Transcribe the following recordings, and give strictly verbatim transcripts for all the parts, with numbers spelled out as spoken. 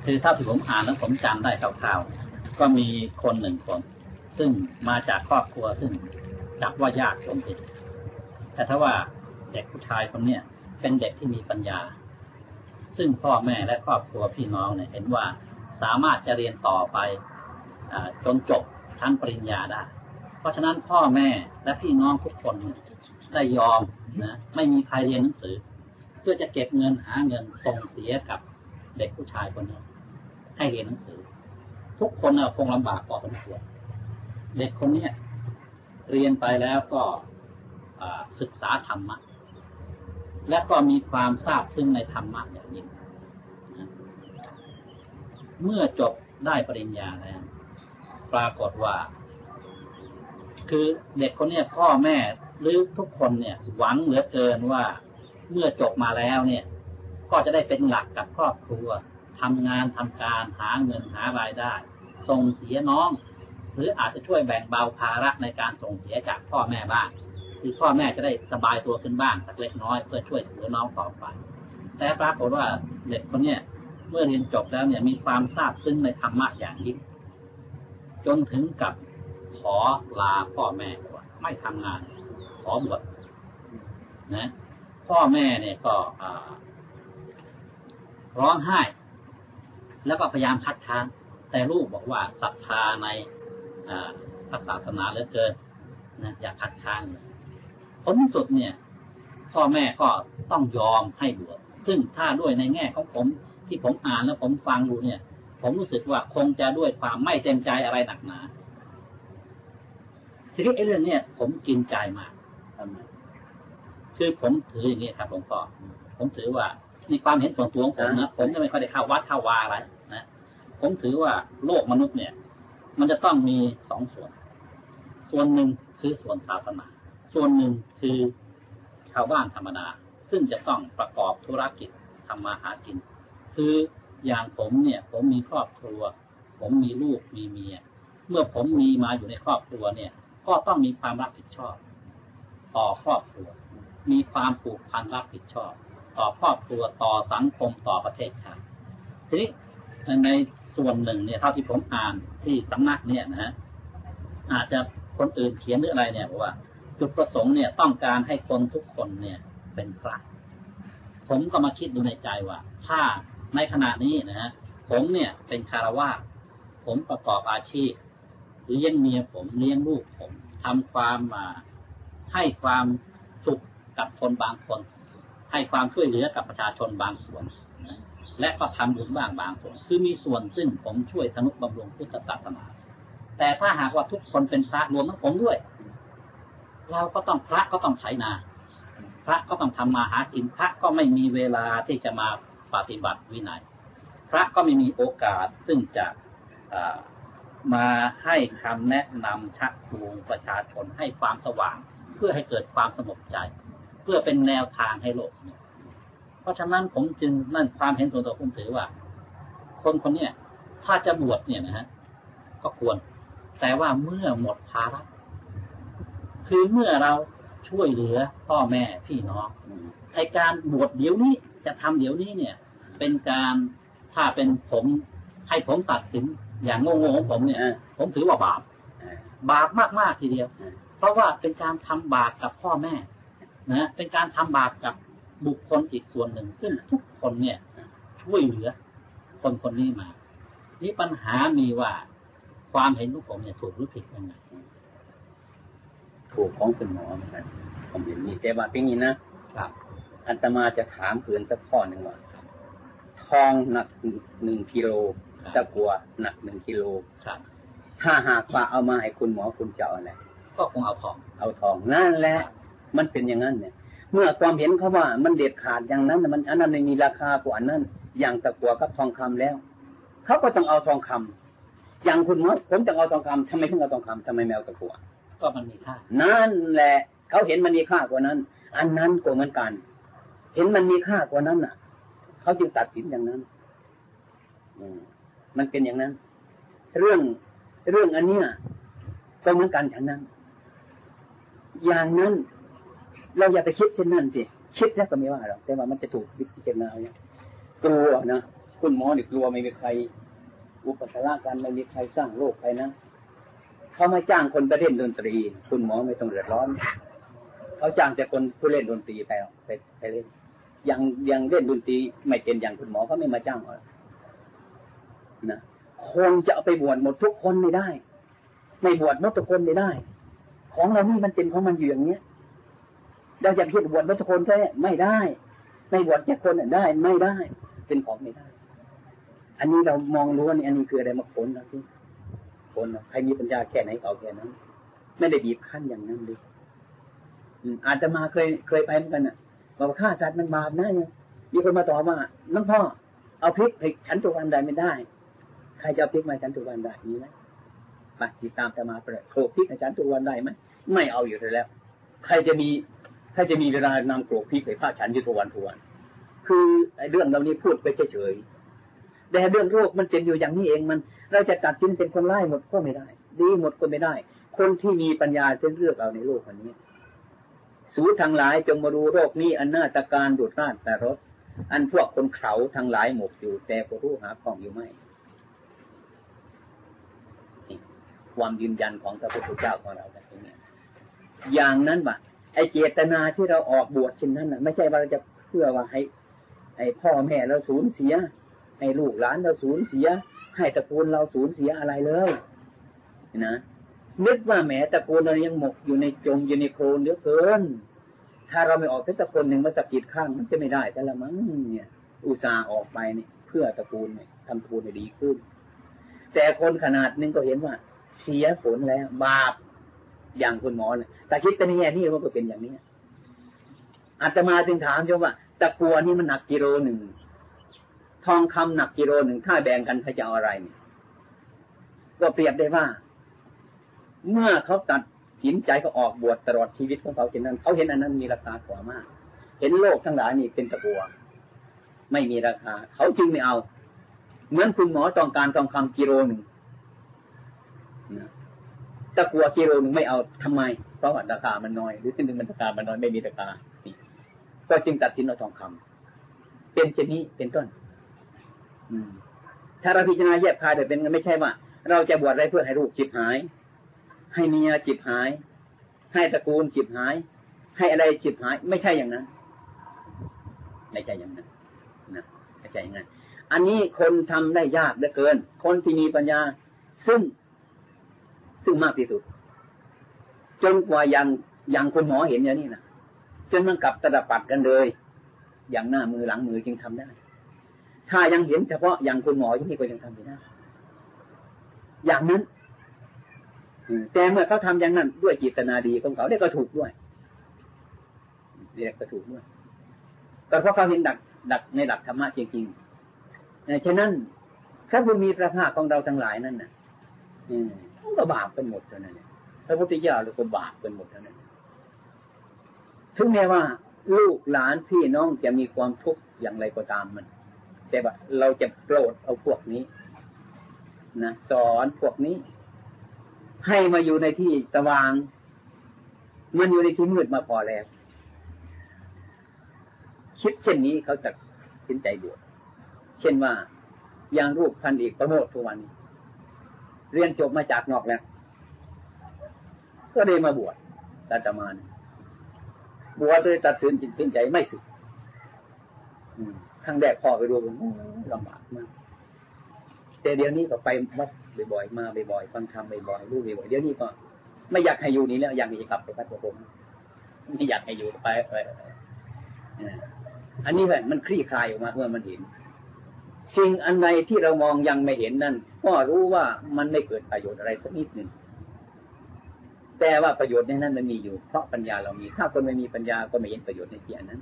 คือเท่าที่ผมอ่านแล้วผมจำได้คร่าวๆก็มีคนหนึ่งคนซึ่งมาจากครอบครัวซึ่งจับว่ายากจนติดแต่ถ้าว่าเด็กผู้ชายคนเนี้ยเป็นเด็กที่มีปัญญาซึ่งพ่อแม่และครอบครัวพี่น้องเนี่ยเห็นว่าสามารถจะเรียนต่อไปจนจบชั้นปริญญาได้เพราะฉะนั้นพ่อแม่และพี่น้องทุกคนได้ยอมนะไม่มีใครเรียนหนังสือเพื่อจะเก็บเงินหาเงินส่งเสียกับเด็กผู้ชายคนนี้ให้เรียนหนังสือทุกคนคงลำบากพอสมควรเด็กคนนี้เรียนไปแล้วก็ศึกษาธรรมะและก็มีความทราบซึ้งในธรรมะอย่างยิ่งเมื่อจบได้ปริญญาแล้วปรากฏว่าคือเด็กคนนี้พ่อแม่หรือทุกคนเนี่ยหวังเหลือเกินว่าเมื่อจบมาแล้วเนี่ยก็จะได้เป็นหลักกับครอบครัวทำงานทำการหาเงินหารายได้ส่งเสียน้องหรืออาจจะช่วยแบ่งเบาภาระในการส่งเสียจากพ่อแม่บ้างคือพ่อแม่จะได้สบายตัวขึ้นบ้างสักเล็กน้อยเพื่อช่วยเหลือน้องต่อไปแต่ปรากฏว่าเด็กคนนี้เมื่อเรียนจบแล้วเนี่ยมีความทราบซึ้งในธรรมะอย่างยิ่งจนถึงกับขอลาพ่อแม่ว่าไม่ทำงานขอบวชนะพ่อแม่เนี่ยก็ร้องไห้แล้วก็พยายามคัดค้านแต่ลูกบอกว่าศรัทธาในพระศาสนาเหลือเกินนะอย่าคัดค้านเลยผลที่สุดเนี่ยพ่อแม่ก็ต้องยอมให้บวชซึ่งถ้าด้วยในแง่ของผมที่ผมอ่านแล้วผมฟังดูเนี่ยผมรู้สึกว่าคงจะด้วยความไม่เต็มใจอะไรหนักหนาทีนี้ไอ้เรื่องเนี้ยผมกินใจมากทำไมคือผมถืออย่างนี้ครับหลวงพ่อผมถือว่าในความเห็นส่วนตัวของผมนะผมจะไม่ค่อยได้เข้าวัดเข้าวาอะไรนะผมถือว่าโลกมนุษย์เนี่ยมันจะต้องมีสองส่วนส่วนหนึ่งคือส่วนศาสนาส่วนหนึ่งคือชาวบ้านธรรมดาซึ่งจะต้องประกอบธุรกิจทำมาหากินคืออย่างผมเนี่ยผมมีครอบครัวผมมีลูกมีเมียเมื่อผมมีมาอยู่ในครอบครัวเนี่ยก็ต้องมีความรับผิดชอบต่อครอบครัวมีความผูกพันรับผิดชอบต่อครอบครัวต่อสังคมต่อประเทศชาติทีนี้ในส่วนหนึ่งเนี่ยเท่าที่ผมอ่านที่สำนักเนี่ยนะฮะอาจจะคนอื่นเขียนหรืออะไรเนี่ยบอกว่าจุดประสงค์เนี่ยต้องการให้คนทุกคนเนี่ยเป็นพระผมก็มาคิดดูในใจว่าถ้าในขณะนี้นะฮะผมเนี่ยเป็นคารวะผมประกอบอาชีพเลี้ยงเมียผมเลี้ยงลูกผมทำความมาให้ความสุขกับคนบางคนให้ความช่วยเหลือกับประชาชนบางส่วนนะและก็ทำบุญบ้างบางส่วนคือมีส่วนซึ่งผมช่วยทนุบำรุงพุทธศาสนาแต่ถ้าหากว่าทุกคนเป็นพระรวมทั้งผมด้วยเราก็ต้องพระก็ต้องไถนาพระก็ต้องทำมาหากินพระก็ไม่มีเวลาที่จะมาปฏิบัติวินัยพระก็ไม่มีโอกาสซึ่งจะมาให้คำแนะนำชักจูงประชาชนให้ความสว่างเพื่อให้เกิดความสงบใจเพื่อเป็นแนวทางให้โลกสงบเพราะฉะนั้นผมจึงนั่นความเห็นส่วนตัวผมถือว่าคนคนนี้ถ้าจะบวชเนี่ยนะฮะก็ควรแต่ว่าเมื่อหมดภาระคือเมื่อเราช่วยเหลือพ่อแม่พี่น้องไอ้การบวชเดี๋ยวนี้จะทำเดี๋ยวนี้เนี่ยเป็นการถ้าเป็นผมให้ผมตัดสินอย่างโง่ๆของผมเนี่ยผมถือว่าบาปบาปมากๆทีเดียวเพราะว่าเป็นการทำบาปกับพ่อแม่นะเป็นการทำบาปกับบุคคลอีกส่วนหนึ่งซึ่งทุกคนเนี่ยช่วยเหลือคนคนนี้มานี่ปัญหามีว่าความเห็นของผมเนี่ยถูกหรือผิดยังไงถูกของคุณหมอเหมือนกันผมเห็นมีแต่ว่าเป็นอย่างนี้นะครับอาตมาจะถามเกินสักข้อหนึ่งว่าทองหนักหนึ่งกิโลตะกั่วหนักหนึ่งกิโลถ้าหากว่าเอามาให้คุณหมอคุณจะเอาอะไรก็คงเอาทองเอาทองนั่นแหละมันเป็นอย่างนั้นเนี่ยเมื่อความเห็นเขาว่ามันเด็ดขาดอย่างนั้นมันอันนั้นไม่มีราคากว่านั้นอย่างตะกั่วกับทองคำแล้วเขาก็ต้องเอาทองคำอย่างคุณหมอผมจะเอาทองคำทำไมถึงเอาทองคำทำไมไม่เอาตะกั่วก็มันมีค่านั่นแหละเขาเห็นมันมีค่ากว่านั้นอันนั้นก็เหมือนกันเห็นมันมีค่ากว่านั้นน่ะเขาจึงตัดสินอย่างนั้นอืมมันเป็นอย่างนั้นเรื่องเรื่องอันเนี้ยก็เหมือนกันฉะนั้นอย่างนั้นเราอย่าไปคิดเช่นนั้นสิคิดซะก็ไม่ว่าหรอกแต่ว่ามันจะถูกพิจารณาเนี่ยกลัวนะคุณหมอนี่กลัวไม่มีใครอุปถัมภ์กันไม่มีใครสร้างโรคไปนะเขาไม่จ้างคนไปเล่นดนตรีคุณหมอไม่ต้องเดือดร้อนเขาจ้างแต่คนผู้เล่นดนตรีไปไปไปเล่นยังยังเล่นดนตรีไม่เป็นอย่างคุณหมอเขาไม่มาจ้างหรอกนะคนจะเอาไปบวชหมดทุกคนไม่ได้ไม่บวชหมดทุกคนไม่ได้ของเรานี่มันเป็นของมันอยู่อย่างเนี้ยเราจะคิดบวชหมดทุกคนใช่ไม่ได้ไม่บวชแค่คนได้ไม่ได้เป็นของไม่ได้อันนี้เรามองรู้ว่านี่อันนี้คืออะไรมาผลนะที่ผลใครมีปัญญาแค่ไหนเอาแค่นั้นไม่ได้บีบคั้นอย่างนั้นเลยอาจจะมาเคยเคยไปเหมือนกันอ่ะบอกว่าฆ่าสัตว์มันบาปนะเนี่ยมีคนมาตอบว่าน้องพ่อเอาพริกให้ฉันทุกวันได้ไม่ได้ใครจะเอาพริกมาฉันทุกวันได้มีไหมไปติดตามจะมาเปิดโขลกพริกให้ฉันทุกวันได้ไหมไม่เอาอยู่แล้วใครจะมีใครจะมีเวลานำโขลกพริกให้พระฉันอยู่ทุกวันทุกวันคือไอ้เรื่องเหล่านี้พูดไปเฉยๆแต่เรื่องโรคมันเป็นอยู่อย่างนี้เองมันเราจะตัดสินเป็นคนร้ายหมดก็ไม่ได้ดีหมดก็ไม่ได้คนที่มีปัญญาจะเลือกเอาในโลกอันนี้สูทั้งหลายจงมาดูโรคนี้อันน่าตะการดุจราชสารสอันพวกคนเขาทั้งหลายหมกอยู่แต่ก็รู้หาของอยู่ไม่ความยืนยันของพระพุทธเจ้าของเราแบบนี้อย่างนั้นว่าไอ้เจตนาที่เราออกบวชเช่นนั้นน่ะไม่ใช่ว่าเราจะเพื่อว่าให้ไอ้พ่อแม่เราสูญเสียให้ลูกหลานเราสูญเสียให้ตระกูลเราสูญเสียอะไรเลยนะนึกว่าแหมตระกูลเรายังหมกอยู่ในจมอยู่ในโคลนเยอะเกินถ้าเราไม่ออกเป็นตระกูลหนึ่งมาสะกิดข้างมันจะไม่ได้ซะละมั้งเนี่ยอุตส่าห์ออกไปนี่เพื่อตระกูลเนี่ยทำตระกูลให้ดีขึ้นแต่คนขนาดนึงก็เห็นว่าเสียผลแล้วบาปอย่างคุณหมอเนี่ยแต่คิดแต่ในแง่นี้มันก็เป็นอย่างนี้อาตมาจึงถามโยมว่าตะกัวนี่มันหนักกิโลหนึ่งทองคำหนักกิโลหนึ่งถ้าแบ่งกันใครจะเอาอะไรเนี่ยก็เปรียบได้ว่าเมื่อเขาตัดสินใจเขาออกบวชตลอดชีวิตของเขาเช่นนั้นเขาเห็นอันนั้นมีราคากว่ามากเห็นโลกทั้งหลายนี่เป็นตะกัวไม่มีราคาเขาจึงไม่เอาเหมือนคุณหมอต้องการทองคำกิโลหนึ่งนะตะกัวกิโลหนึ่งไม่เอาทำไมเพราะว่าราคามันน้อยหรือสิ่งหนึ่งมันราคามันน้อยไม่มีราคาก็จึงตัดสินเอาทองคำเป็นเช่นนี้เป็นต้นถ้าเราพิจารณาแยกคายแต่เป็นไม่ใช่ว่าเราจะบวชอะไรเพื่อให้ลูกจิบหายให้เมียจิบหายให้ตระกูลจิบหายให้อะไรจิบหายไม่ใช่อย่างนั้นไม่ใช่อย่างนั้นนะไม่ใช่อย่างนั้นอันนี้คนทำได้ยากเหลือเกินคนที่มีปัญญาซึ่งซึ่งมากที่สุดจนกว่าอย่างอย่างคนหมอเห็นอย่างนี้นะจนมันกลับตะปัดกันเลยอย่างหน้ามือหลังมือจึงทำได้ถ้ายังเห็นเฉพาะอย่างคุณหมอที่นี่ก็ยังทำไม่ได้อย่างนั้นแต่เมื่อเขาทำอย่างนั้นด้วยจิตนาดีของเขาได้ก็ถูกด้วยเรียกก็ถูกด้วยก็เพราะเขาเห็นดักดักในหลักธรรมะจริงๆฉะนั้นพระผู้มีพระภาคของเราทั้งหลายนั่นน่ะมันก็บาปเป็นหมดเท่านั้นพระพุทธเจ้าเราก็บาปเป็นหมดเท่านั้นถึงแม้ว่าลูกหลานพี่น้องจะมีความทุกข์อย่างไรก็ตามมันแต่ว่าเราจะโปรดเอาพวกนี้นะสอนพวกนี้ให้มาอยู่ในที่สว่างมันอยู่ในที่มืดมาพอแล้วคิดเช่นนี้เขาจะสินใจบวชเช่นว่าอย่างรูปพันเอกประโมททุกวันเรียนจบมาจากนอกแล้วก็ได้มาบวชอาตมาบวชโดยตัดสินจิตสินใจไม่สึกครั้งแรกพ่อไปดูผมลำบากมากแต่เดี๋ยวนี้ก็ไปวัดบ่อยๆมาบ่อยๆฟังธรรมบ่อยๆรู้บ่อยๆเดี๋ยวนี้ก็ไม่อยากให้อยู่นี่แล้วอยากจะกลับไปวัดผมไม่อยากให้อยู่ไปอันนี้แหละมันคลี่คลายออกมาเมื่อมันเห็นสิ่งอันใดที่เรามองยังไม่เห็นนั่นก็รู้ว่ามันไม่เกิดประโยชน์อะไรสักนิดหนึ่งแต่ว่าประโยชน์ในนั้นมันมีอยู่เพราะปัญญาเรามีถ้าคนไม่มีปัญญาก็ไม่เห็นประโยชน์ในที่นั้น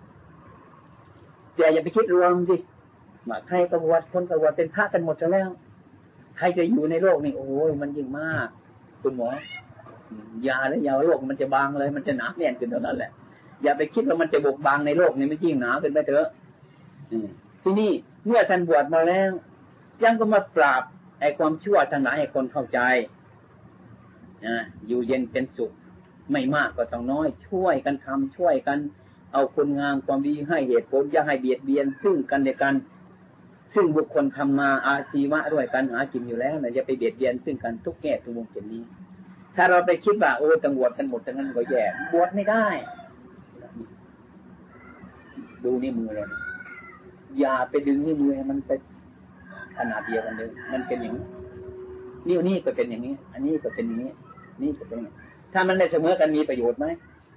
แต่อย่าไปคิดรวมสิว่าใครกบวชคนกบวชเป็นพระกันหมดแล้วใครจะอยู่ในโลกนี่โอ้ยมันยิ่งมากคุณหมอยาแล้วยาโลกมันจะบางเลยมันจะหนาแน่นขึ้นเท่านั้นแหละอย่าไปคิดว่ามันจะบกบางในโลกนี่มันยิ่งหนาขึ้นไปเถอะที่นี่เมื่อท่านบวชมาแล้วยังก็มาปราบไอ้ความชั่วทั้งหลายให้คนเข้าใจนะอยู่เย็นเป็นสุขไม่มากก็ต้องน้อยช่วยกันทำช่วยกันเอาคุณงามความดีให้เหตุผลอย่าให้เบียดเบียนซึ่งกันและกันซึ่งบุคคลทำมาอาชีวะด้วยกันหากินอยู่แล้วนะอย่าไปเบียดเบียนซึ่งกันทุกแง่ทุกมุมเช่นนี้ถ้าเราไปคิดว่าโอ้ต้องบวชกันหมดทั้งนั้นก็แย่บวชไม่ได้ดูนี่มือเราอย่าไปดึงนี่มือให้มันไปขนาดเดียวกันเลยมันเป็นอย่างนี้นิ้วนี่ก็เป็นอย่างนี้อันนี้ก็เป็นอย่างนี้นี่ก็เป็นอย่างนี้ถ้ามันได้เสมอกันมีประโยชน์ไหม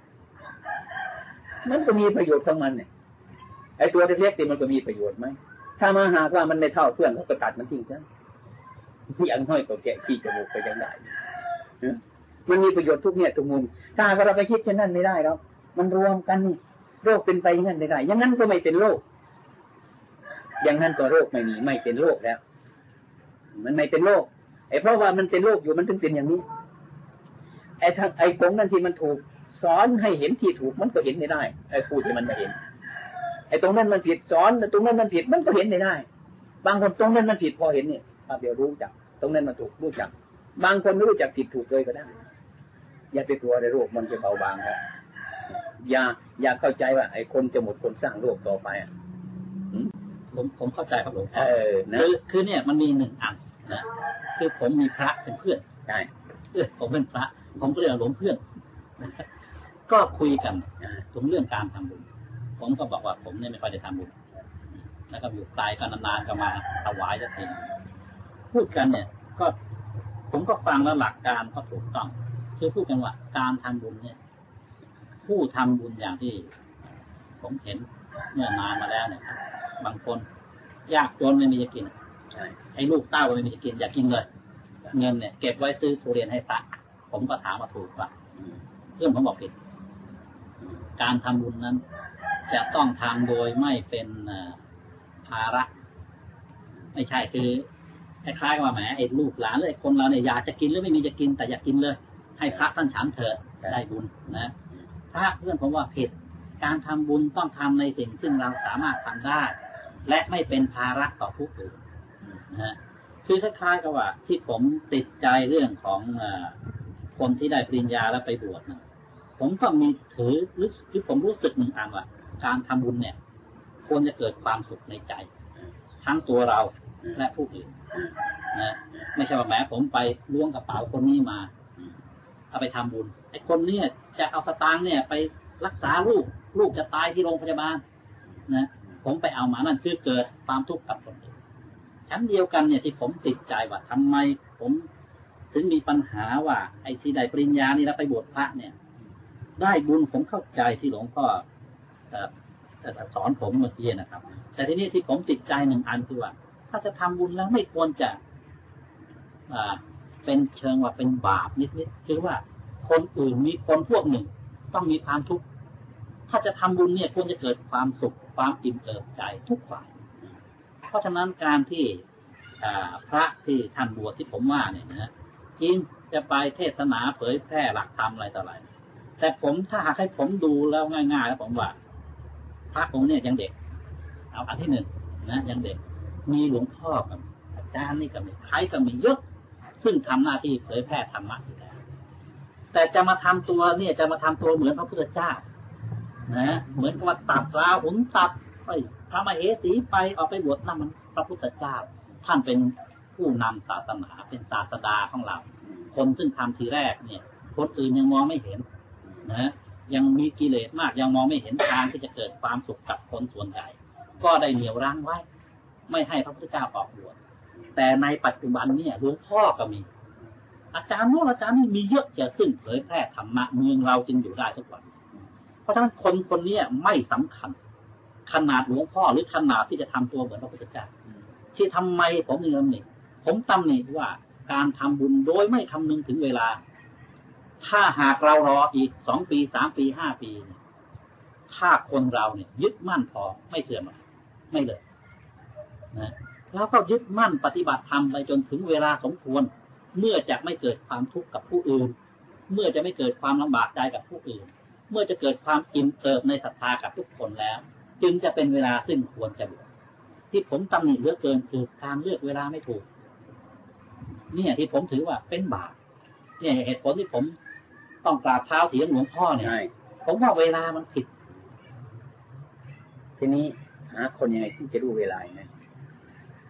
มันก็มีประโยชน์ของมันเนี่ยไอ้ตัวเล็กๆนี่มันก็มีประโยชน์ไหมถ้ามาหากว่ามันไม่เท่าเพื่อนเขาก็ตัดมันทิ้งซะอย่างน้อยก็แกะขี้จมูกไปยังได้มันมีประโยชน์ทุกเนี่ยทุกมุมถ้าเราไปคิดเช่นนั้นไม่ได้หรอกมันรวมกันนี่โรคเป็นไปอย่างนั้นไม่ได้อย่างนั้นก็ไม่เป็นโรคอย่างนั้นก็โรคไม่มีไม่เป็นโรคแล้วมันไม่เป็นโรคไอ้เพราะว่ามันเป็นโรคอยู่มันถึงเป็นอย่างนี้ไอ้ทางไอ้กงนั่นที่มันถูกสอนให้เห็นที่ถูกมันก็เห็นไม่ได้ไอ้พูดที่มันไม่เห็นไอ้ตรงนั้นมันผิดสอนแต่ตรงนั้นมันผิดมันก็เห็นไม่ได้บางคนตรงนั้นมันผิดพอเห็นเนี่ยเดี๋ยวรู้จักตรงนั้นมันถูกรู้จักบางคนไม่รู้จักผิดถูกเลยก็ได้อย่าไปกลัวในโรคมันจะเบาบางครับอย่าอย่าเข้าใจว่าไอ้คนจะหมดคนสร้างโรคต่อไปอ่ะผมผมเข้าใจครับหลวงพ่อเออนะคือคือเนี่ยมันมีหนึ่งอันนะคือผมมีพระเป็นเพื่อนใช่เพื่อนผมเป็นพระผมก็เรียกหลวงเพื่อนก็คุยกันถึงเรื่องการทำบุญผมก็บอกว่าผมเนี่ยไม่ค่อยได้ทำบุญแล้วก็อยู่ตายกันนานๆก็มาถวายสักทีพูดกันเนี่ยก็ผมก็ฟังแล้วหลักการก็ถูกต้องคือพูดกันว่าการทำบุญเนี่ยผู้ทำบุญอย่างที่ผมเห็นเมื่อนานมาแล้วเนี่ยบางคนยากจนไม่มีจะกินไอ้ลูกเต้าก็ไม่มีจะกินอยากกินเลยเงินเนี่ยเก็บไว้ซื้อทุเรียนให้พระผมก็ถามมาถูกป่ะเพื่อนผมบอกผิดการทำบุญนั้นจะต้องทำโดยไม่เป็นภาระไม่ใช่คือคล้ายๆว่าแหมไอ้ลูกหลานหรือไอ้คนเราเนี่ยอยากจะกินหรือไม่มีจะกินแต่อยากกินเลยให้พระท่านฉันเถอะได้บุญนะพระเพื่อนผมว่าผิดการทำบุญต้องทำในสิ่งซึ่งเราสามารถทำได้และไม่เป็นภาระต่อผู้อื่นนะคือคล้ายๆกับว่าที่ผมติดใจเรื่องของคนที่ได้ปริญญาแล้วไปบวชนะผมก็มีถือหรือที่ผมรู้สึกหนึ่งอันว่าการทำบุญเนี่ยควรจะเกิดความสุขในใจทั้งตัวเราและผู้อื่นนะไม่ใช่ว่าแหมผมไปล้วงกระเป๋าคนนี้มาเอาไปทำบุญไอ้คนเนี้ยจะเอาสตางค์เนี่ยไปรักษาลูกลูกจะตายที่โรงพยาบาลนะผมไปเอามานั่นคือเกิดความทุกข์กับคนอื่นชั้นเดียวกันเนี่ยที่ผมติดใจว่าทำไมผมถึงมีปัญหาว่าไอ้ที่ได้ปริญญานี่แล้วไปบวชพระเนี่ยได้บุญผมเข้าใจที่หลวงพ่อสอนผมเมื่อกี้นะครับแต่ทีนี้ที่ผมติดใจหนึ่งอันคือว่าถ้าจะทำบุญแล้วไม่ควรจะอ่าเป็นเชิงว่าเป็นบาปนิดๆคือว่าคนอื่นมีคนพวกหนึ่งต้องมีความทุกข์ถ้าจะทำบุญเนี่ยควรจะเกิดความสุขความอิ่มเอิบใจทุกฝ่ายเพราะฉะนั้นการที่พระที่ท่านบวชที่ผมว่าเนี่ยนะจริงจะไปเทศนาเผยแพร่หลักธรรมอะไรต่ออะไรแต่ผมถ้าหากให้ผมดูแล้วง่ายๆแล้วผมว่าพระองค์เนี่ยยังเด็กเอาอันที่หนึ่งนะยังเด็กมีหลวงพ่อกับอาจารย์นี่กับใครก็มีเยอะซึ่งทำหน้าที่เผยแพร่ธรรมะอยู่แล้วแต่จะมาทำตัวเนี่ยจะมาทำตัวเหมือนพระพุทธเจ้านะเหมือนกับว่าตัดราหุลตัดไปพระมเหสีไปออกไปบวชนั่นมันพระพุทธเจ้าท่านเป็นผู้นำศาสนาเป็นศาสดาของเราคนซึ่งทำทีแรกเนี่ยคนอื่นยังมองไม่เห็นนะยังมีกิเลสมากยังมองไม่เห็นทางที่จะเกิดความสุขกับคนส่วนใหญ่ก็ได้เหนี่ยวรั้งไว้ไม่ให้พระพุทธเจ้าออกบวชแต่ในปัจจุบันเนี่ยหลวงพ่อก็มีอาจารย์โน้นอาจารย์นี่มีเยอะแยะซึ่งเผยแพร่ธรรมะเมืองเราจึงอยู่ได้ทุกวันเพราะฉะนั้นคนคนนี้ไม่สำคัญขนาดหลวงพ่อหรือขนาดที่จะทำตัวเหมือนพระพุทธเจ้าที่ทำไมผมถึงตำหนิผมตำหนิว่าการทำบุญโดยไม่คำนึงถึงเวลาถ้าหากเรารออีกสองปีสามปีห้าปีถ้าคนเราเนี่ยยึดมั่นพอไม่เสื่อมไม่เลยนะแล้วก็ยึดมั่นปฏิบัติธรรมไปจนถึงเวลาสมควรเมื่อจะไม่เกิดความทุกข์กับผู้อื่นเมื่อจะไม่เกิดความลำบากใจกับผู้อื่นเมื่อจะเกิดความอิ่มเอิบในศรัทธากับทุกคนแล้วจึงจะเป็นเวลาซึ่งควรจะบวชที่ผมตำหนิเหลือเกินคือการเลือกเวลาไม่ถูกเนี่ยที่ผมถือว่าเป็นบาปเนี่ยเหตุผลที่ผมต้องกราบเท้าเถียงหลวงพ่อเนี่ยผมว่าเวลามันผิดทีนี้หาคนยังไงที่จะรู้เวลาไง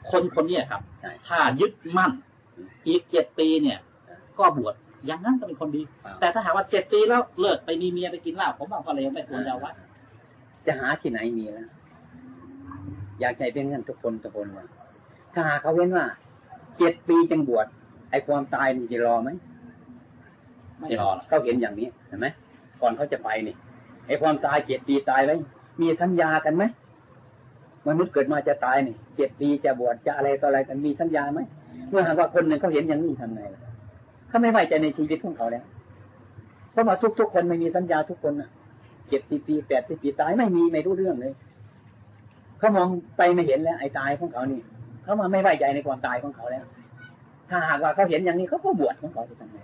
คนคนนี้ครับถ้ายึดมั่นอีกเจ็ดปีเนี่ยก็บวชอย่างนั้นก็เป็นคนดีแต่ถ้าหากว่าเจ็ดปีแล้วเลิกไปมีเมียไปกินเหล้าผมว่าก็เลยไม่ควรจะวัดจะหาที่ไหนมีแล้วอยากใจเป็นเงินทุกคนทุกคนว่าถ้าหาเขาเว้นว่าเจ็ดปีจึงบวชไอ้ความตายมันจะรอไหมไม่รอเขาเห็นอย่างนี้เห็นไหมก่อนเขาจะไปนี่ไอ้ความตายเจ็ดปีตายไว้มีสัญญากันไหมมนุษย์เกิดมาจะตายนี่เจ็ดปีจะบวชจะอะไรต่ออะไรกันมีสัญญาไหมเมื่อหากว่าคนหนึ่งเขาเห็นอย่างนี้ทำไงล่ะเขาไม่ไว้ใจในชีวิตของเขาแล้วเพราะว่าทุกๆคนไม่มีสัญญาทุกคนน่ะเจ็ดสิบปีแปดสิบปีตายไม่มีไม่รู้เรื่องเลยเขามองไปไม่เห็นแล้วไอ้ตายของเขานี่เขามาไม่ไว้ใจในความตายของเขาแล้วถ้าหากว่าเขาเห็นอย่างนี้เขาก็บวชของเขาจะทำไง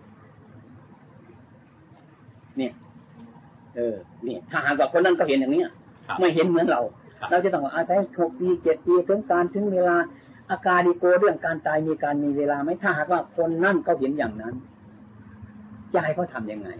เนี่ยเออนี่ถ้าหากว่าคนนั้นก็เห็นอย่างนี้ไม่เห็นเหมือนเราเราจะต้องอาศัยหกปีเจ็ดปีถึงการถึงเวลาอาการดีโกเรื่องการตายมีการมีเวลาไหมถ้าหากว่าคนนั่นเขาเห็นอย่างนั้นจะให้เขาทำยังไง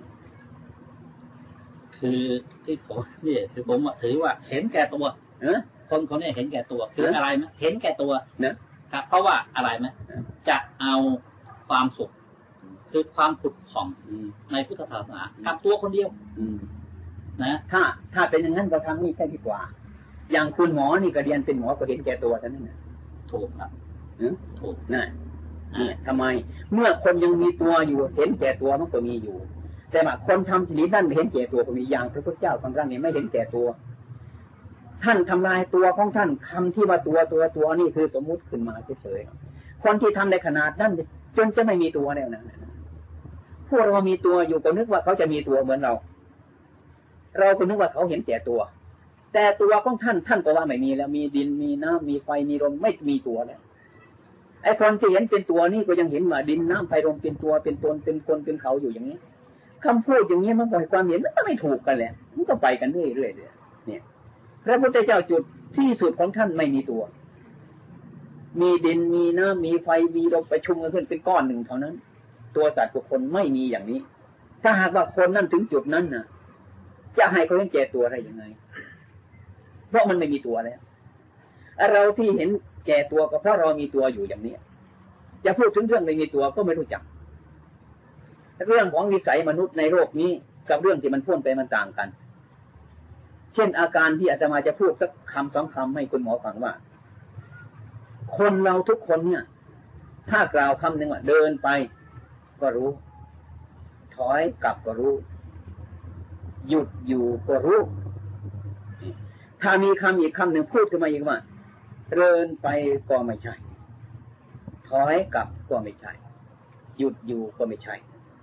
คือที่ผมเนี่ยคือผมถือว่าเห็นแก่ตัวเออคนคนนี้เห็นแก่ตัวคืออะไรไหมเห็นแก่ตัวนะครับเพราะว่าอะไรไหมจะเอาความสุขคือความผุดผ่องในพุทธศาสนากับตัวคนเดียวนะถ้าถ้าเป็นอย่างนั้นเราทำนี่ใช่ดีกว่าอย่างคุณหมอนี่ก็เรียนเป็นหมอก็เห็นแก่ตัวท่านนั่นนะถูกครับถูกนะนี่ทำไมเมื่อคนยังมีตัวอยู่เห็นแก่ตัวมันก็มีอยู่แต่ว่าคนทำชนิดนั้นไม่เห็นแก่ตัวก็มีอย่างพระพุทธเจ้าของท่านนี่ไม่เห็นแก่ตัวท่านทำลายตัวของท่านคำที่ว่าตัวตัวตัวนี่คือสมมุติขึ้นมาเฉยๆคนที่ทำในขนาดนั้นจนจะไม่มีตัวแล้วนะพวกเรามีตัวอยู่ก็นึกว่าเขาจะมีตัวเหมือนเราเราก็นึกว่าเขาเห็นแก่ตัวแต่ตัวของท่านท่านก็ว่าไม่มีแล้วมีดินมีน้ำมีไฟมีลมไม่มีตัวแล้วไอ้คนที่เห็นเป็นตัวนี่ก็ยังเห็นว่าดินน้ำไฟลมเป็นตัวเป็นตนเป็นคนเป็นเขาอยู่อย่างนี้คำพูดอย่างนี้มันก็ให้ความเห็นมันก็ไม่ถูกกันแหละมันก็ไปกันเรื่อยๆเลยเนี่ยพระพุทธเจ้าจุดที่สุดของท่านไม่มีตัวมีดินมีน้ำมีไฟมีลมประชุมกันขึ้นเป็นก้อนหนึ่งเท่านั้นตัวสัตว์ทุกคนไม่มีอย่างนี้ถ้าหากว่าคนนั้นถึงจุดนั้นน่ะจะให้เขาเห็นแก่ตัวได้ยังไงเพราะมันไม่มีตัวแล้วเราที่เห็นแก่ตัวก็เพราะเรามีตัวอยู่อย่างนี้จะพูดถึงเรื่องไม่มีตัวก็ไม่รู้จักเรื่องของวิสัยมนุษย์ในโลกนี้กับเรื่องที่มันพ่นไปมันต่างกันเช่นอาการที่อาตมาจะพูดสักคำสองคำให้คุณหมอฟังว่าคนเราทุกคนเนี่ยถ้ากล่าวคำหนึ่งว่าเดินไปก็รู้ถอยกลับก็รู้หยุดอยู่ก็รู้ถ้ามีคำอีกคำหนึ่งพูดขึ้นมาอีกว่าเดินไปก็ไม่ใช่ถอยกลับก็ไม่ใช่หยุดอยู่ก็ไม่ใช่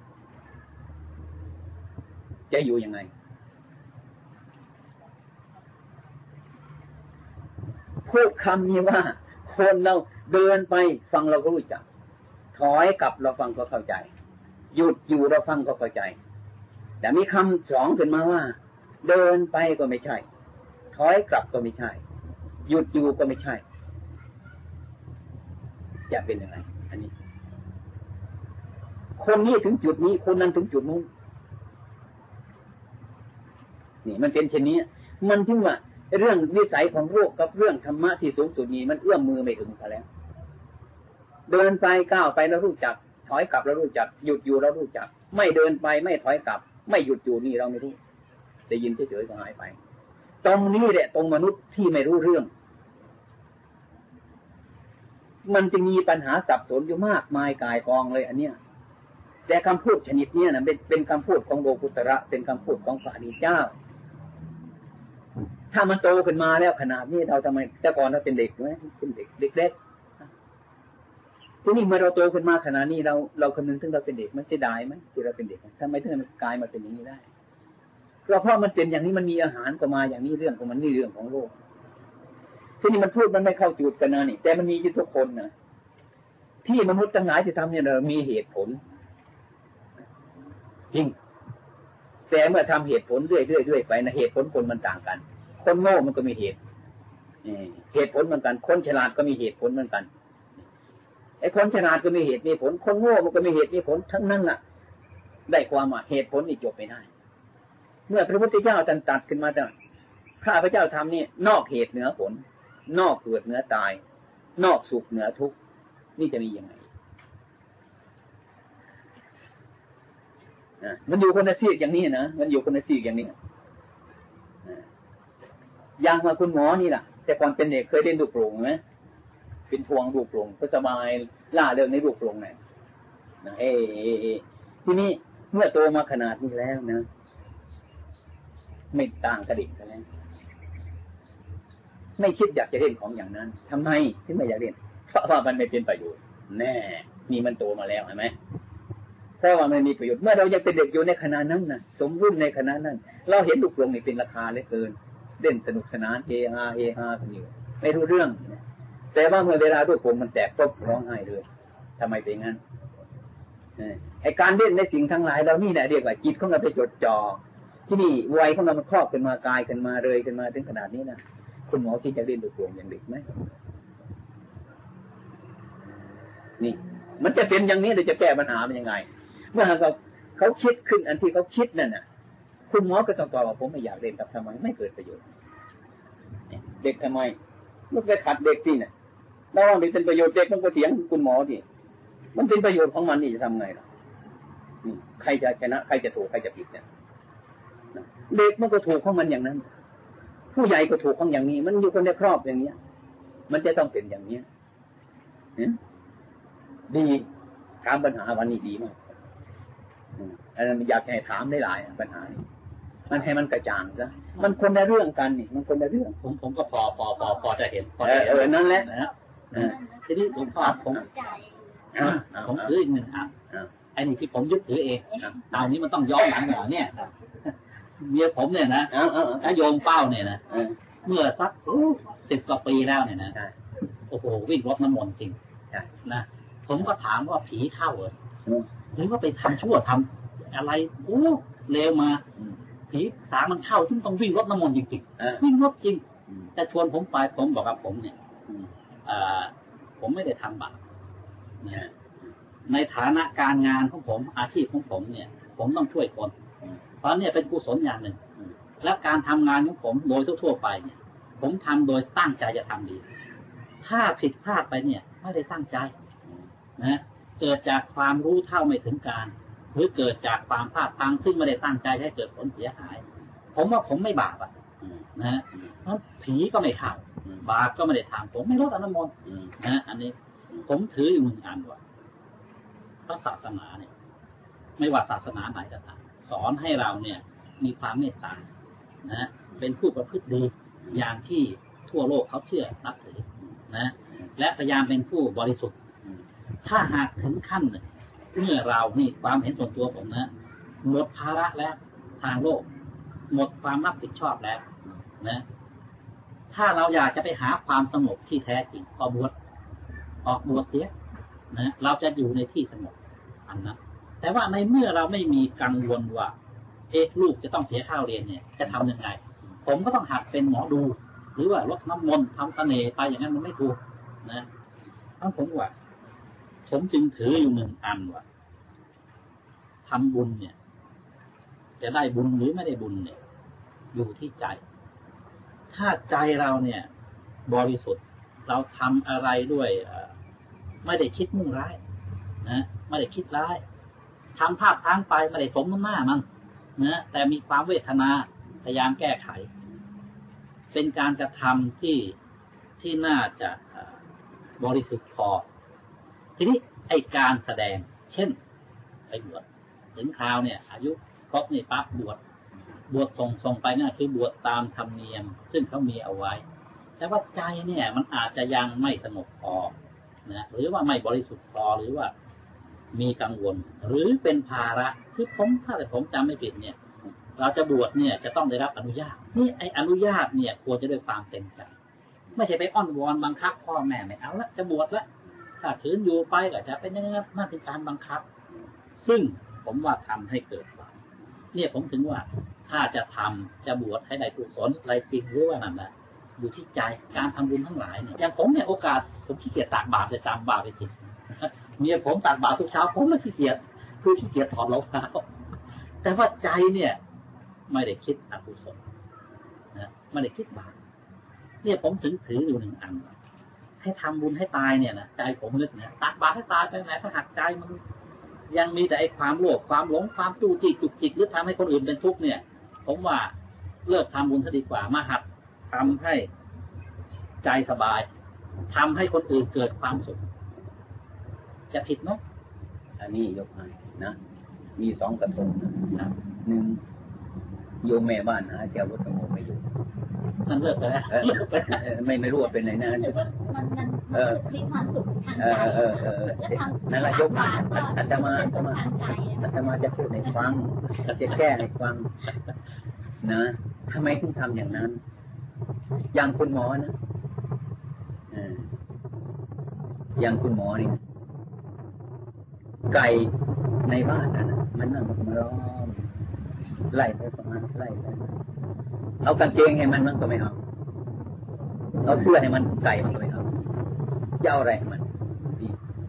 จะอยู่ยังไงพูดคำนี้ว่าคนเราเดินไปฟังเราก็รู้จักถอยกลับเราฟังก็เข้าใจหยุดอยู่เราฟังก็เข้าใจแต่มีคำสองขึ้นมาว่าเดินไปก็ไม่ใช่ถอยกลับก็ไม่ใช่หยุดอยู่ก็ไม่ใช่จะเป็นยังไงอันนี้คนนี้ถึงจุดนี้คนนั้นถึงจุดนู้นนี่มันเป็นเช่นนี้มันถึงว่าเรื่องวิสัยของโลกกับเรื่องธรรมะที่สูงสุดนี้มันเอื้อมมือไม่ถึงซะแล้วเดินไปก้าวไปแล้วรู้จักถอยกลับแล้วรู้จักหยุดอยู่แล้วรู้จักไม่เดินไปไม่ถอยกลับไม่หยุดอยู่นี่เราไม่รู้ได้ยินเฉยๆก็หายไปตรงนี้แหละตรงมนุษย์ที่ไม่รู้เรื่องมันจะมีปัญหาสับสนอยู่มากมายกายกองเลยอันเนี้ยแต่คำพูดชนิดนี้นะเป็นเป็นคำพูดของโลกุตระเป็นคำพูดของพระอริยเจ้าถ้ามันโตขึ้นมาแล้วขนาดนี้เราทำไมแต่ก่อนเราเป็นเด็กไหมเป็นเด็กเด็กเล็กทีนี้เมื่อเราโตขึ้นมาขนาดนี้เราเราคำนึงถึงเราเป็นเด็กมันเสียดายไหมที่เราเป็นเด็กทำไมถึงมันกลายมาเป็นอย่างนี้ได้ก็เพราะมันเป็นอย่างนี้มันมีอาหารก็มาอย่างนี้เรื่องของมันนี่เรื่องของโลกทีนี้มันพูดมันไม่เข้าจุดกันนะนี่แต่มันมีอยู่ทุกคนนะที่มนุษย์ทั้งหลายที่ทำเนี่ยเรามีเหตุผลจริงแต่เมื่อทำเหตุผลเรื่อยๆเรื่อยไปนะเหตุผลคนมันต่างกันคนโง่มันก็มีเหตุเหตุผลเหมือนกันคนฉลาดก็มีเหตุผลเหมือนกันไอ้คนฉลาดก็มีเหตุมีผลคนโง่มันก็มีเหตุมีผลทั้งนั้นล่ะได้ความว่าเหตุผลนี่จบไม่ได้เมื่อพระพุทธเจ้าตัดตัดขึ้นมาแต่ข้าพระเจ้าทำนี่นอกเหตุเหนือผลนอกเกิดเหนือตายนอกสุขเหนือทุกข์นี่จะมียังไงมันอยู่คนละซีกอย่างนี้นะมันอยู่คนละซีกอย่างนี้อย่างมาคุณหมอนี่แหละแต่ก่อนเป็นเด็กเคยเล่นลูกโป่งไหมเป็นพวงลูกโป่งก็สบายล่าเริงในลูกโป่งเนี่ยนะเอทีนี้เมื่อโตมาขนาดนี้แล้วนะไม่ต่างกระดิ่งกันแล้วไม่คิดอยากจะเล่นของอย่างนั้นทำไมถึงไม่อยากเล่นเพราะว่ามันไม่เป็นประโยชน์แน่นี่มันโตมาแล้วเห็นไหมเพราะว่ามันมีประโยชน์เมื่อเรายังเป็นเด็กอยู่ในขณะนั้นนะสมรุ่นในขณะนั้นเราเห็นลูกโป่งนี่เป็นราคาเหลือเกินเล่นสนุกสนานเฮฮาเฮฮากันอยู่ไม่รู้เรื่องแต่ว่าเมื่อเวลาลูกโป่งมันแตกก็ร้องไห้เลยทำไมเป็นงั้นไอการเล่นในสิ่งทั้งหลายเรานี่แหละเรียกว่าจิตของเราไปจดจ่อที่นี่วัยของเรามันครอบขึ้นมากายขึ้นมาเลยขึ้นมาถึงขนาดนี้นะคุณหมอที่จะเล่นลูกโป่งอย่างเด็กไหมนี่มันจะเป็นอย่างนี้เราจะแก้ปัญหามันยังไงเมื่อเขาเขาคิดขึ้นอันที่เขาคิดนั่นน่ะคุณหมอก็ต้องตอบว่าผมไม่อยากเล่นกับทำไมไม่เกิดประโยชน์เด็กทำไมมันไปขัดเด็กที่น่ะแล้วว่ามันเป็นประโยชน์เด็กมันก็เถียงคุณหมอที่มันเป็นประโยชน์ของมันนี่จะทำไงล่ะใครจะชนะใครจะถูกใครจะผิดเนี่ยเด็กมันก็ถูกของมันอย่างนั้นผู้ใหญ่ก็ถูกของอย่างนี้มันอยู่คนในครอบอย่างเนี้ยมันจะต้องเป็นอย่างเนี้ยดีถามปัญหาวันนี้ดีมากอันนั้นอยากให้ถามได้หลายปัญหานี้มันให้มันกระจ่างซะมันคนละเรื่องกันนี่มันคนละเรื่องผมผมก็พอพอพอพอจะเห็นพอเออเออนั่นแหละนะทีนี้ผมก็ผมผมถืออีกหนึ่งอ่ะไอ้นี่ที่ผมยึดถือเองเอานี้มันต้องย้อนหลังเหรอเนี่ยเมียผมเนี่ยนะถ้าโยมเป้าเนี่ยนะเมื่อสักสิบกว่าปีแล้วเนี่ยนะโอ้โหวิ่งรถน้ำมนต์จริงนะผมก็ถามว่าผีเข้าเหรอหรือว่าไปทำชั่วทำอะไรโอ้เลวมาผีสางมันเข้าซึ่งต้องวิ่งรถน้ำมนต์จริงๆวิ่งรถจริงแต่ชวนผมไปผมบอกกับผมเนี่ยผมไม่ได้ทำบาปในฐานะการงานของผมอาชีพของผมเนี่ยผมต้องช่วยคนเพราะเนี่ยเป็นกุศลอย่างหนึ่งและการทำงานของผมโดยทั่วๆไปเนี่ยผมทำโดยตั้งใจจะทำดีถ้าผิดพลาดไปเนี่ยไม่ได้ตั้งใจนะเกิดจากความรู้เท่าไม่ถึงการหรือเกิดจากความพลาดพลั้งซึ่งไม่ได้ตั้งใจให้เกิดผลเสียหายผมว่าผมไม่บาปอ่ะนะเพราะผีก็ไม่เข้าบาปก็ไม่ได้ทำผมไม่ลดอนุโมทนะอันนี้ผมถืออยู่หนึ่งอันว่าพระศาสนาเนี่ยไม่ว่าศาสนาไหนก็ตามสอนให้เราเนี่ยมีความเมตตานะเป็นผู้ประพฤติดีอย่างที่ทั่วโลกเขาเชื่อนับถือนะและพยายามเป็นผู้บริสุทธิ์ถ้าหากถึงขั้นเนี่ยเมื่อเรานี่ความเห็นส่วนตัวผมนะหมดภาระแล้วทางโลกหมดความรับผิดชอบแล้วนะถ้าเราอยากจะไปหาความสงบที่แท้จริงออกบวชออกบวชเสียนะเราจะอยู่ในที่สงบอันนั้นแต่ว่าในเมื่อเราไม่มีกังวลว่าเอ๊ะลูกจะต้องเสียค่าเรียนเนี่ยจะทำยังไงผมก็ต้องหัดเป็นหมอดูหรือว่าลดน้ำมนต์ทำเสน่ห์ไปอย่างนั้นมันไม่ถูกนะเพราะผมว่าผมจึงถืออยู่หนึ่งอันว่าทำบุญเนี่ยจะได้บุญหรือไม่ได้บุญเนี่ยอยู่ที่ใจถ้าใจเราเนี่ยบริสุทธิ์เราทำอะไรด้วยไม่ได้คิดมุ่งร้ายนะไม่ได้คิดร้ายทำภาพทั้งไปไม่ได้สมน้ำหน้ามันนะแต่มีความเวทนาพยายามแก้ไขเป็นการกระทำที่ที่น่าจะบริสุทธิ์พอทีนี้ไอการแสดงเช่นไปบวชถึงคราวเนี่ยอายุครบนี่ปั๊บบวชบวชส่งส่งไปนั่นคือบวชตามธรรมเนียมซึ่งเขามีเอาไว้แต่ว่าใจเนี่ยมันอาจจะยังไม่สงบพอนะหรือว่าไม่บริสุทธิ์พอหรือว่ามีกังวลหรือเป็นภาระคือผมถ้าแต่ผมจำไม่ผิดเนี่ยเราจะบวชเนี่ยจะต้องได้รับอนุญาตนี่ไออนุญาตเนี่ยควรจะด้วยความเต็มใจไม่ใช่ไปอ้อนวอนบังคับพ่อแม่ไม่เอาละจะบวชละถ้าขืนอยู่ไปก็จะเป็นอย่างนั้นนั่นเป็นการบังคับซึ่งผมว่าทำให้เกิดบาปเนี่ยผมถึงว่าถ้าจะทำจะบวชให้ได้กุศลอะไรจริงหรือว่านั่นแหละอยู่ที่ใจการทำบุญทั้งหลายเนี่ยอย่างผมเนี่ยโอกาสผมขี้เกียจตากบาตรเลยจำบาปไปสิเมียผมตากบาตรทุกเช้าผมไม่ขี้เกียจคือขี้เกียจถอดรองเท้าแต่ว่าใจเนี่ยไม่ได้คิดอกุศลนะไม่ได้คิดบาปเนี่ยผมถึงถืออยู่หนึ่งอันให้ทำบุญให้ตายเนี่ยนะใจผมนึกเนี่ยตักบาตรให้ตายไปไหนถ้าหักใจมันยังมีแต่ไอ้ความโลภความหลงความจู้จี้จุกจิกหรือทำให้คนอื่นเป็นทุกข์เนี่ยผมว่าเลิกทำบุญซะดีกว่ามาหัดทำให้ใจสบายทำให้คนอื่นเกิดความสุขจะผิดไหมอันนี้ยกให้นะมีสองกระทงนะหนึ่งโยมแม่บ้านหาเจ้าวัดโมไม่อยู่นั่นเลิกไปแล้วไม่ไม่รู้ว่าเป็นไหนนะมันมันมันมีความสุขทางใจนั่นแหละยกมาอาตมาอาตมาอาตมาจะพูดให้ฟังจะแก้ให้ฟังนะทำไมถึงทำอย่างนั้นอย่างคุณหมอนะอย่างคุณหมอนี่ไก่ในบ้านนะมันนั่งมาล้อมไล่ไปประมาณไล่ไปเอากางเกงให้มันมันก็ไม่เอาเอาเสื้อให้มันไก่มันก็ไม่เอาจะเอาอะไรมันดี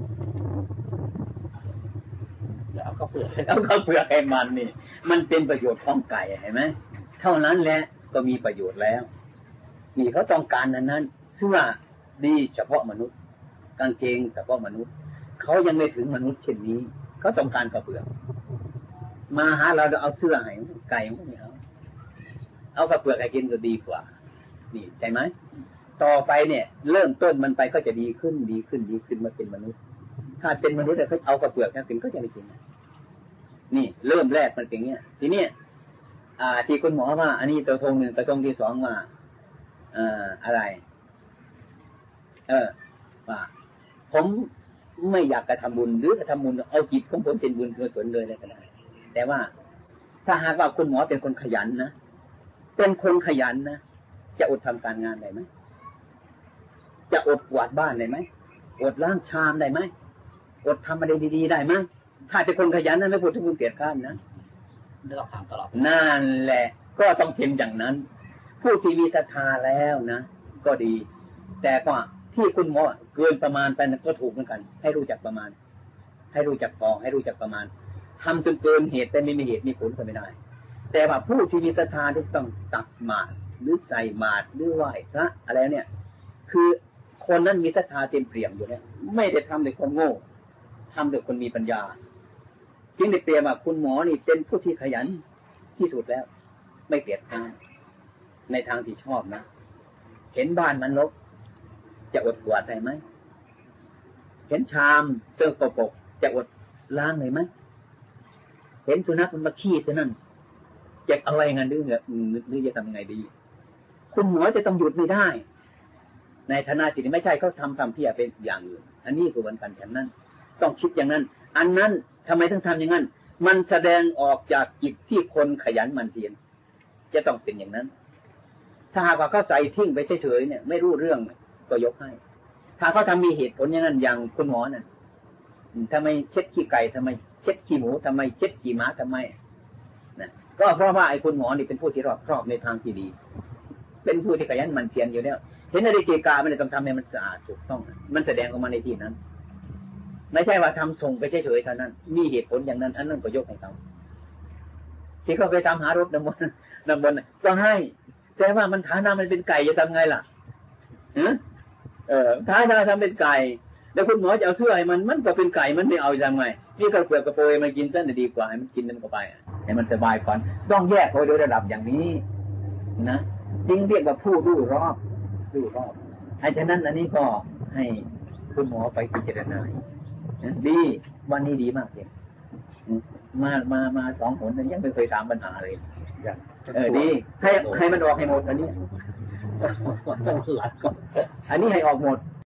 แล้วเอาข้าวเปลือกเอาข้าวเปลือกให้มันนี่มันเป็นประโยชน์ของไก่เห็นไหมเท่านั้นแหละก็มีประโยชน์แล้วนี่เขาต้องการนั้นนั้นเสื้อดีเฉพาะมนุษย์กางเกงเฉพาะมนุษย์เขายังไม่ถึงมนุษย์เช่นนี้เขาต้องการกระเปือกมาหาเราเราเอาเสื้อให้ไก่ก็ไม่เอาเอากระเปือกให้กินก็ดีกว่านี่ใช่ไหมต่อไปเนี่ยเริ่มต้นมันไปก็จะดีขึ้นดีขึ้นดีขึ้นมาเป็นมนุษย์ถ้าเป็นมนุษย์เขาเอากระเปือกนั่นถึงก็จะไม่กินนี่เริ่มแรกมันเป็นอย่างนี้ทีนี้อ่าที่คุณหมอว่าอันนี้กระทงหนึ่งกระทงที่สองว่าอ่าอะไรเออว่าผมไม่อยากกระทำบุญหรือกระทำบุญเอาจิตของผมเป็นบุญกุศลเลยก็ได้แต่ว่าถ้าหากว่าคุณหมอเป็นคนขยันนะเป็นคนขยันนะจะอดทำการงานได้ไหมจะอดกวาดบ้านได้ไหมอดล้างชามได้ไหมอดทำอะไรดีๆได้ไหมถ้าเป็นคนขยันนะไม่พูดถึงคนเกียจคร้านนะเราทำตลอดนั่นแหละก็ต้องเป็นอย่างนั้นผู้ที่มีศรัทธาแล้วนะก็ดีแต่ก็ที่คุณหมอเกินประมาณไปก็ถูกเหมือนกันให้รู้จักประมาณให้รู้จักพอให้รู้จักประมาณทำจนเกินเหตุแต่ไม่มีเหตุมีผลก็ไม่ได้แต่ว่าผู้ที่มีศรัทธาที่ต้องตักหมาดหรือใส่หมาดหรือไหว้พระอะไรเนี่ยคือคนนั้นมีศรัทธาเต็มเปี่ยมอยู่แล้วไม่ได้ทำโดยคนโง่ทำโดยคนมีปัญญาจึงได้เปรียบว่าคุณหมอนี่เป็นผู้ที่ขยันที่สุดแล้วไม่เกลียดข้านในทางที่ชอบนะเห็นบ้านมันรกจะอดกวาดได้ไหมเห็นชามเสื้อกระปกจะอดล้างได้ไหมเห็นสุนัขมันมาขี้ซะนั่นจะเอาอะไรเงินดื้อเนี่ยหรือจะทำยังไงดีคุณหมอจะต้องหยุดไม่ได้ในฐานะที่ไม่ใช่เขาทำทำเพี้ยเป็นอย่างอื่นอันนี้คือวันกันฉันนั้นต้องคิดอย่างนั้นอันนั้นทำไมต้องทำอย่างนั้นมันแสดงออกจากจิตที่คนขยันหมั่นเพียรจะต้องเป็นอย่างนั้นถ้าหากว่าเขาใส่ทิ้งไปเฉยๆเนี่ยไม่รู้เรื่องก็ยกให้ถ้าเขาทำมีเหตุผลอย่างนั้นอย่างคุณหมอน่ะทำไมเช็ดขี้ไก่ทำไมเช็ดขี้หมูทำไมเช็ดขี้ม้าทำไมนะก็เพราะว่าไอ้คุณหมอนี่เป็นผู้ที่รอบครอบในทางที่ดีเป็นผู้ที่ขยันหมั่นเพียรอยู่แล้วเห็นอะไรเกกาไม่ได้ต้องทำให้มันสะอาดถูกต้องมันแสดงออกมาในที่นั้นไม่ใช่ว่าทำส่งไปเฉยๆเท่านั้นมีเหตุผลอย่างนั้นอันนั้นก็ยกให้เขาที่เขาไปทำหารถน้ำมันน้ำมันก็ให้แต่ว่ามันฐานะมันเป็นไก่จะทำไงล่ะเออฐานะทำเป็นไก่แล้วคุณหมอจะเอาเสื้อให้มันมันก็เป็นไก่มันไม่เอาจะทำไงนี่กระเปือกกระโปรงมันกินเส้นดีกว่าให้มันกินมันก็ไปให้มันสบายก่อนต้องแยกโดยระดับอย่างนี้นะจึงเรียกว่าผู้รู้รอบรู้รอบไอ้ฉะนั้นอันนี้ก็ให้คุณหมอไปพิจารณาดีวันนี้ดีมากเลยมามามาสองผลยังไม่เคยถามปัญหาเลยเออดีให้ให้มันออกให้หมดอันนี้อันนี้ให้ออกหมด